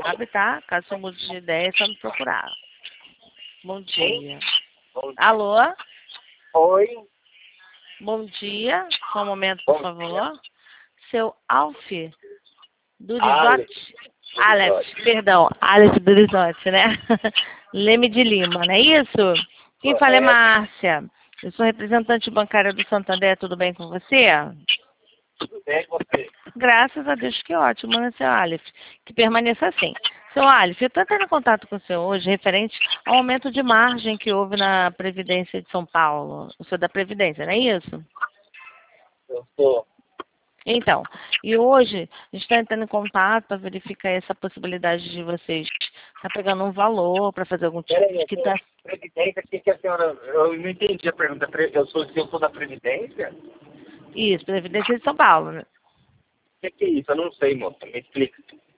sabe, tá? Caso você mude de ideia, é só me procurar. Bom dia. Bom dia. Alô? Oi. Bom dia. Só um momento, por favor. Seu Alf do Resort. Aleph, perdão. Aleph do Resort, né? Leme de Lima, não é isso? Quem fala é Márcia. Eu sou representante bancária do Santander. Tudo bem com você? Tudo bem com você? Graças a Deus, que ótimo, né, seu Aleph? Que permaneça assim. Seu Aleph, eu estou tendo contato com o senhor hoje referente ao aumento de margem que houve na Previdência de São Paulo. O senhor da Previdência, não é isso? Eu sou. Então, e hoje a gente está entrando em contato para verificar essa possibilidade de vocês estar pegando um valor para fazer algum tipo Peraí, de quitação. Previdência, o que a senhora... Eu não entendi a pergunta. Eu sou da Previdência? Isso, Previdência de São Paulo, né? O que é isso? Eu não sei, moça. Me explica.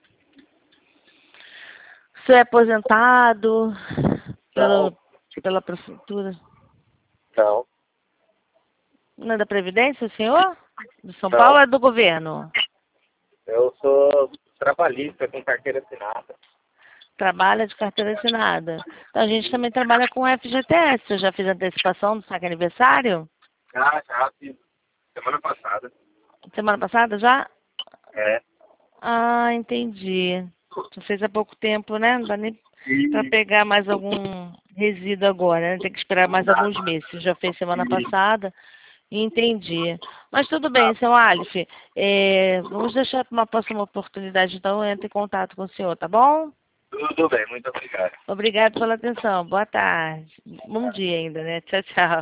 O senhor é aposentado Não. pela prefeitura? Não. Não é da Previdência, o senhor? Do São Não. Paulo ou é do governo? Eu sou trabalhista com carteira assinada. Trabalha de carteira assinada. Então a gente também trabalha com FGTS. Você já fez antecipação do saque aniversário? Já fiz. Semana passada. Semana passada já? É. Ah, entendi. Você fez há pouco tempo, né? Não dá nem para E... pegar mais algum resíduo agora, né? Tem que esperar mais alguns meses. Você já fez semana passada. Entendi. Mas tudo bem, seu Aleph. Vamos deixar para uma próxima oportunidade, então eu entro em contato com o senhor, tá bom? Tudo bem, muito obrigado. Obrigado pela atenção. Boa tarde. Bom dia ainda, né? Tchau, tchau.